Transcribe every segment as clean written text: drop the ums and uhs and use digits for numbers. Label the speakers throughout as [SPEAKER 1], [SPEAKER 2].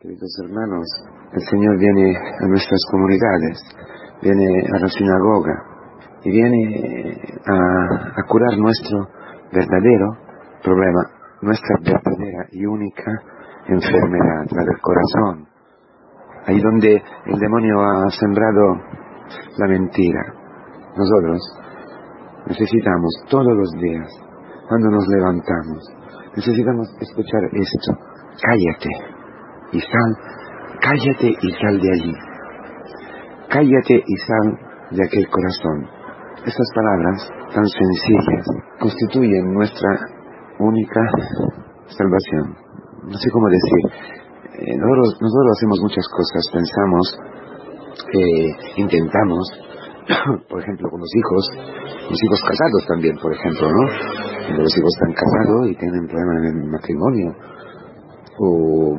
[SPEAKER 1] Queridos hermanos, el Señor viene a nuestras comunidades, viene a la sinagoga y viene a curar nuestro verdadero problema, nuestra verdadera y única enfermedad, la del corazón. Ahí donde el demonio ha sembrado la mentira. Nosotros necesitamos todos los días, cuando nos levantamos, necesitamos escuchar esto: cállate y sal, cállate y sal de allí, cállate y sal de aquel corazón. Estas palabras tan sencillas constituyen nuestra única salvación. No sé cómo decir. Nosotros hacemos muchas cosas, pensamos, intentamos, por ejemplo, con los hijos casados también, por ejemplo, ¿no? Cuando los hijos están casados y tienen problemas en el matrimonio, o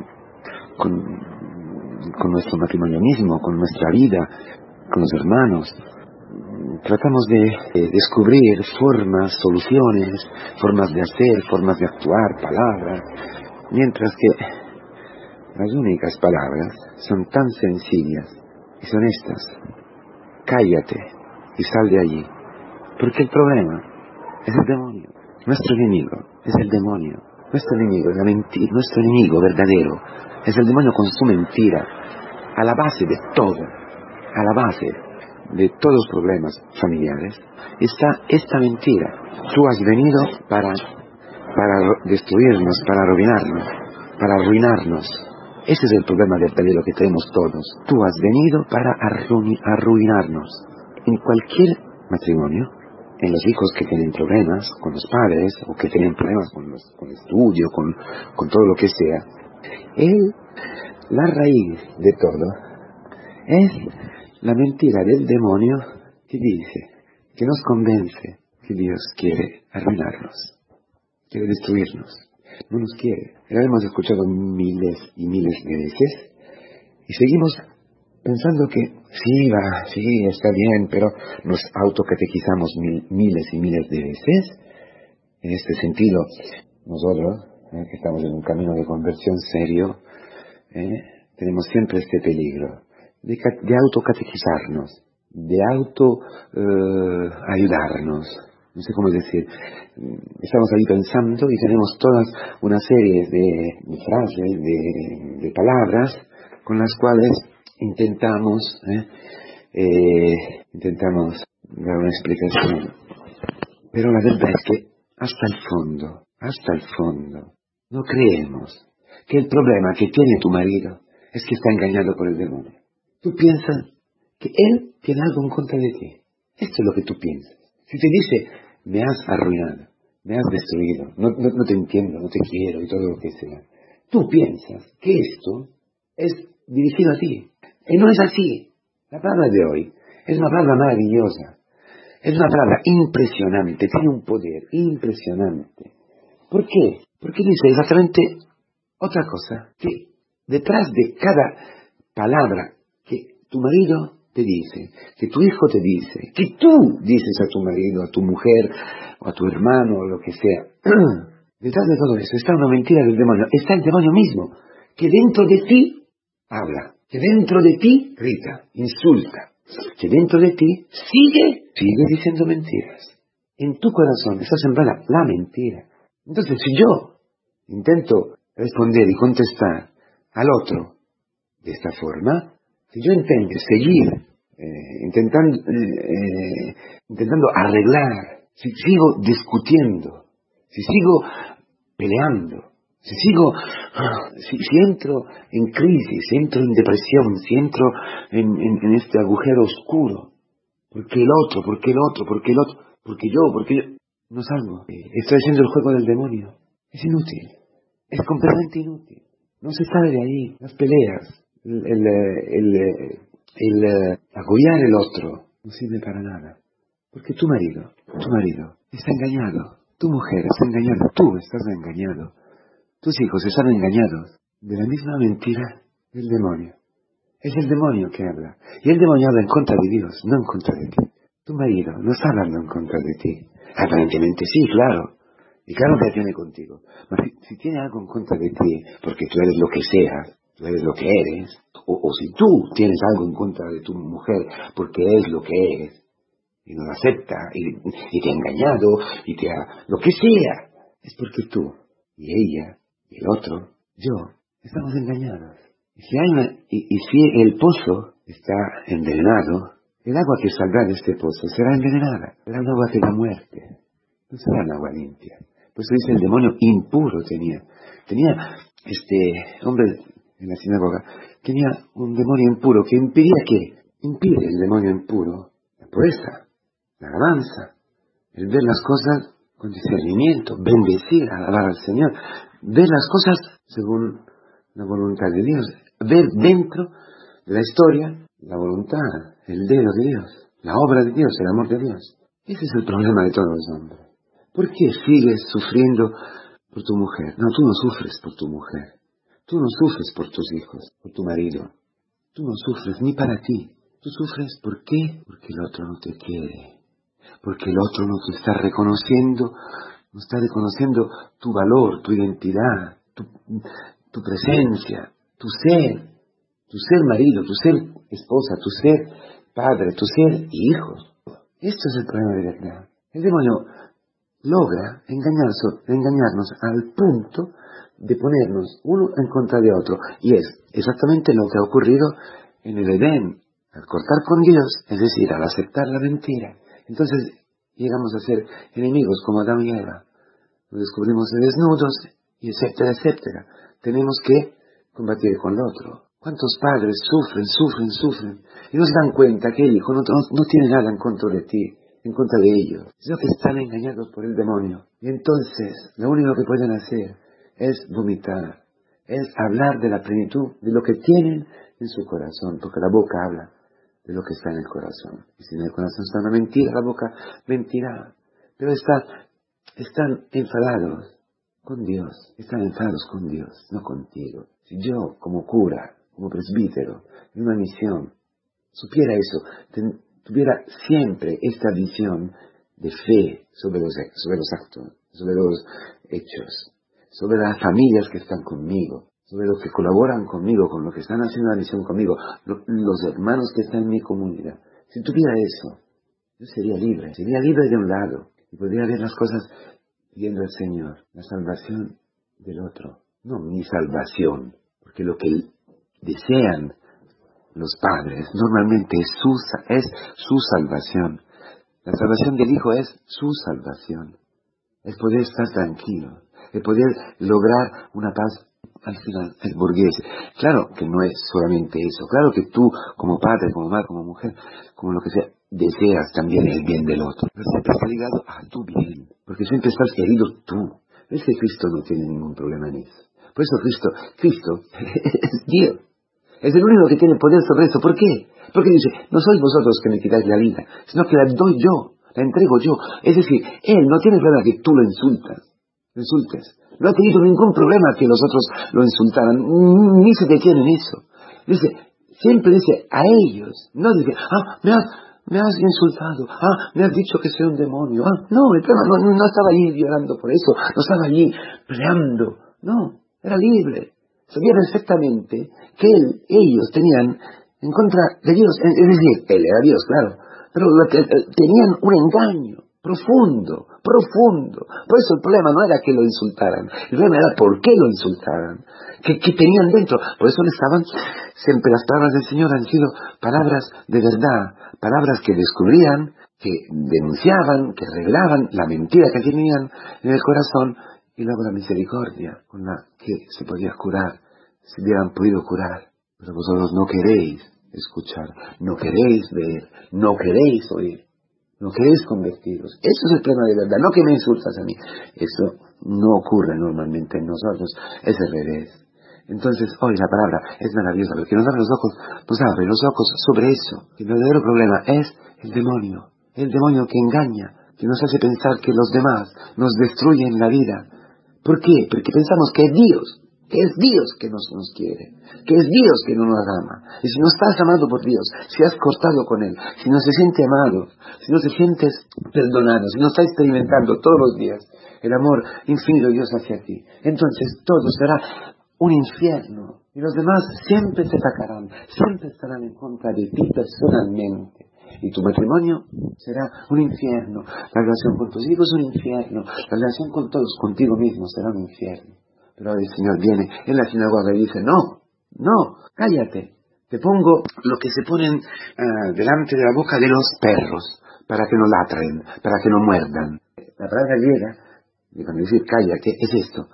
[SPEAKER 1] con nuestro matrimonio mismo, con nuestra vida, con los hermanos. Tratamos de descubrir formas, soluciones, formas de hacer, formas de actuar, palabras, mientras que las únicas palabras son tan sencillas y son estas: cállate y sal de allí. Porque el problema es el demonio. Nuestro enemigo es el demonio. Nuestro enemigo es la mentira. Nuestro enemigo verdadero es el demonio con su mentira. A la base de todo, a la base de todos los problemas familiares, está esta mentira. Tú has venido para destruirnos, para arruinarnos. Ese es el problema verdadero que tenemos todos. Tú has venido para arruinarnos. En cualquier matrimonio, en los hijos que tienen problemas con los padres, o que tienen problemas con el estudio, con todo lo que sea, la raíz de todo es la mentira del demonio que dice, que nos convence que Dios quiere arruinarnos, quiere destruirnos, no nos quiere. Lo hemos escuchado miles y miles de veces y seguimos pensando que sí, está bien, pero nos autocatequizamos miles y miles de veces. En este sentido, nosotros, que estamos en un camino de conversión serio, tenemos siempre este peligro de autocatequizarnos, de ayudarnos. No sé cómo decir. Estamos ahí pensando y tenemos todas una serie de frases, de palabras con las cuales intentamos dar una explicación. Pero la verdad es que hasta el fondo, no creemos que el problema que tiene tu marido es que está engañado por el demonio. Tú piensas que él tiene algo en contra de ti. Esto es lo que tú piensas. Si te dice, me has arruinado, me has destruido, no te entiendo, no te quiero y todo lo que sea, tú piensas que esto es dirigido a ti. Y no es así. La palabra de hoy es una palabra maravillosa. Es una palabra impresionante, tiene un poder impresionante. ¿Por qué? Porque dice exactamente otra cosa, que detrás de cada palabra que tu marido te dice, que tu hijo te dice, que tú dices a tu marido, a tu mujer, o a tu hermano, o lo que sea, detrás de todo eso está una mentira del demonio. Está el demonio mismo, que dentro de ti habla, que dentro de ti grita, insulta, que dentro de ti sigue diciendo mentiras. En tu corazón está sembrada la mentira. Entonces, si yo intento responder y contestar al otro de esta forma, si yo intento seguir intentando arreglar, si sigo discutiendo, si sigo peleando, si entro en crisis, si entro en depresión, si entro en este agujero oscuro, porque yo no salgo, estoy haciendo el juego del demonio. Es inútil, es completamente inútil. No se sale de ahí. Las peleas, el agobiar el otro no sirve para nada, porque tu marido está engañado, tu mujer está engañada, tú estás engañado, tus hijos están engañados de la misma mentira del demonio. Es el demonio que habla, y el demonio habla en contra de Dios, no en contra de ti. Tu marido no está hablando en contra de ti. Aparentemente sí, claro, y claro que tiene contigo, pero si tiene algo en contra de ti, porque tú eres lo que seas, tú eres lo que eres, o si tú tienes algo en contra de tu mujer porque es lo que eres, y no lo acepta, y te ha engañado, y te ha... lo que sea, es porque tú, y ella, y el otro, yo, estamos engañados. Y si el pozo está envenenado, el agua que saldrá de este pozo será envenenada, será un agua de la muerte, no será un agua limpia. Por eso dice el demonio impuro tenía este hombre en la sinagoga, tenía un demonio impuro que impedía que, impide el demonio impuro, la pureza, la alabanza, el ver las cosas con discernimiento, bendecir, alabar al Señor, ver las cosas según la voluntad de Dios, ver dentro de la historia la voluntad, el dedo de Dios, la obra de Dios, el amor de Dios. Ese es el problema de todos los hombres. ¿Por qué sigues sufriendo por tu mujer? No, tú no sufres por tu mujer. Tú no sufres por tus hijos, por tu marido. Tú no sufres ni para ti. Tú sufres ¿por qué? Porque el otro no te quiere. Porque el otro no te está reconociendo, no está reconociendo tu valor, tu identidad, tu presencia, tu ser marido, tu ser esposa, tu ser padre, tu ser hijo. Esto es el problema de verdad. El demonio logra engañarnos al punto de ponernos uno en contra de otro. Y es exactamente lo que ha ocurrido en el Edén. Al cortar con Dios, es decir, al aceptar la mentira, entonces llegamos a ser enemigos como Adán y Eva. Nos descubrimos desnudos, y etcétera, etcétera. Tenemos que combatir con el otro. ¿Cuántos padres sufren, y no se dan cuenta que el hijo no tiene nada en contra de ti, en contra de ellos? Sino que están engañados por el demonio. Y entonces, lo único que pueden hacer es vomitar, es hablar de la plenitud, de lo que tienen en su corazón, porque la boca habla de lo que está en el corazón. Y si en el corazón está una mentira, la boca mentirá. Pero están enfadados con Dios, están enfadados con Dios, no contigo. Si yo, como cura, como presbítero, en una misión, supiera eso, tuviera siempre esta visión de fe sobre los actos, sobre los hechos, sobre las familias que están conmigo, sobre los que colaboran conmigo, con los que están haciendo la misión conmigo, los hermanos que están en mi comunidad. Si tuviera eso, yo sería libre de un lado, y podría ver las cosas viendo al Señor, la salvación del otro, no mi salvación, porque lo que desean los padres normalmente es su salvación. La salvación del hijo es su salvación, es poder estar tranquilo, es poder lograr una paz al final, el burgués. Claro que no es solamente eso, claro que tú como padre, como madre, como mujer, como lo que sea, deseas también el bien del otro, pero siempre está ligado a tu bien, porque siempre estás herido tú. Es que Cristo no tiene ningún problema en eso. Por eso Cristo es Dios. Es el único que tiene poder sobre eso. ¿Por qué? Porque dice, no sois vosotros que me quitáis la vida, sino que la doy yo, la entrego yo. Es decir, Él no tiene problema que tú lo insultes. No ha tenido ningún problema que los otros lo insultaran, ni se detiene en eso. Siempre dice a ellos, no dice, me has insultado, me has dicho que soy un demonio. No, el problema no estaba allí llorando por eso, no estaba allí peleando, no, era libre. Sabía perfectamente que ellos tenían en contra de Dios, es decir, Él era Dios, claro, pero tenían un engaño profundo. Por eso el problema no era que lo insultaran, el problema era por qué lo insultaran, que tenían dentro. Por eso siempre las palabras del Señor han sido palabras de verdad, palabras que descubrían, que denunciaban, que revelaban la mentira que tenían en el corazón, y luego la misericordia con la que se podía curar, si hubieran podido curar. Pero vosotros no queréis escuchar, no queréis ver, no queréis oír, no queréis convertiros. Eso es el problema de verdad, no que me insultas a mí. Eso no ocurre normalmente en nosotros, es al revés. Entonces, hoy la palabra es maravillosa, porque nos abre los ojos sobre eso. El verdadero problema es el demonio que engaña, que nos hace pensar que los demás nos destruyen la vida. ¿Por qué? Porque pensamos que es Dios que nos quiere, que es Dios que no nos ama. Y si no estás amado por Dios, si has cortado con Él, si no se siente amado, si no te sientes perdonado, si no estás experimentando todos los días el amor infinito de Dios hacia ti, entonces todo será un infierno. Y los demás siempre te atacarán, siempre estarán en contra de ti personalmente. Y tu matrimonio será un infierno, la relación con tus hijos un infierno, la relación con todos, contigo mismo será un infierno. Pero ahora el Señor viene en la sinagoga y dice, no, cállate. Te pongo lo que se ponen delante de la boca de los perros, para que no latren, para que no muerdan. La palabra griega, cuando decir cállate, es esto.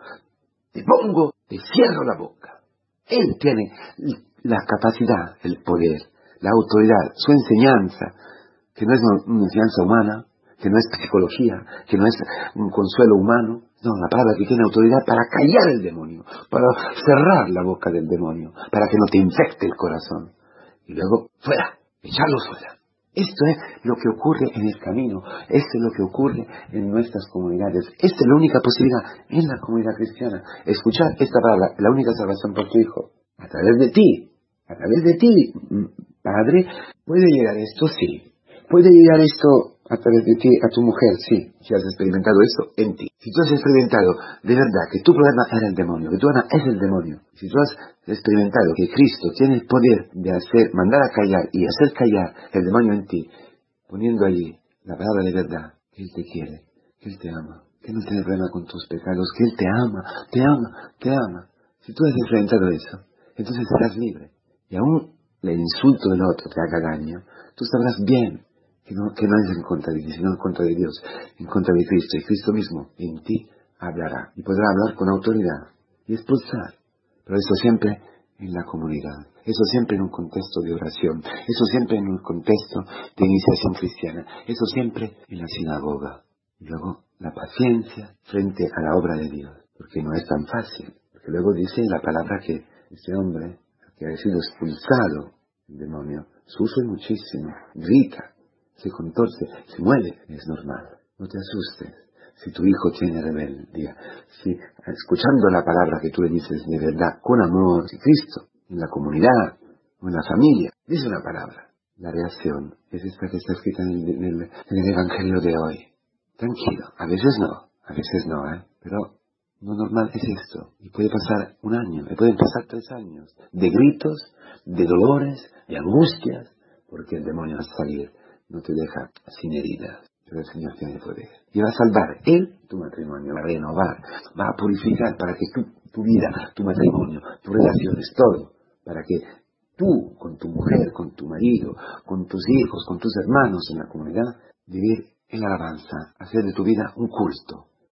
[SPEAKER 1] Te cierro la boca. Él tiene la capacidad, el poder, la autoridad, su enseñanza, que no es una enseñanza humana, que no es psicología, que no es un consuelo humano. No, la palabra que tiene autoridad para callar el demonio, para cerrar la boca del demonio, para que no te infecte el corazón. Y luego, fuera, echarlo fuera. Esto es lo que ocurre en el camino, esto es lo que ocurre en nuestras comunidades. Esta es la única posibilidad en la comunidad cristiana. Escuchar esta palabra, la única salvación por tu hijo, a través de ti, Padre, ¿puede llegar esto? Sí. ¿Puede llegar esto a través de ti a tu mujer? Sí. Si has experimentado esto en ti. Si tú has experimentado de verdad que tu problema era el demonio, que tu alma es el demonio. Si tú has experimentado que Cristo tiene el poder de mandar a callar y hacer callar el demonio en ti, poniendo allí la palabra de verdad, que Él te quiere, que Él te ama, que no tiene problema con tus pecados, que Él te ama, te ama, te ama. Si tú has experimentado eso, entonces serás libre. Y aún el insulto del otro te haga daño, tú sabrás bien que no es en contra de ti, sino en contra de Dios, en contra de Cristo. Y Cristo mismo en ti hablará. Y podrá hablar con autoridad y expulsar. Pero eso siempre en la comunidad. Eso siempre en un contexto de oración. Eso siempre en un contexto de iniciación cristiana. Eso siempre en la sinagoga. Y luego la paciencia frente a la obra de Dios. Porque no es tan fácil. Porque luego dice la palabra que ese hombre que ha sido expulsado el demonio sufre muchísimo, grita, se contorce, se mueve. Es normal. No te asustes. Si tu hijo tiene rebeldía, si escuchando la palabra que tú le dices de verdad, con amor, si Cristo, en la comunidad o en la familia, dice una palabra, la reacción es esta que está escrita en el Evangelio de hoy. Tranquilo, a veces no, pero lo normal es esto. Y puede pasar un año, y pueden pasar 3 años, de gritos, de dolores, de angustias, porque el demonio al salir no te deja sin heridas. Pero el Señor tiene poder. Y va a salvar Él tu matrimonio, va a renovar, va a purificar para que tu vida, tu matrimonio, tus relaciones, todo, para que tú, con tu mujer, con tu marido, con tus hijos, con tus hermanos en la comunidad, vivir en la alabanza, hacer de tu vida un culto.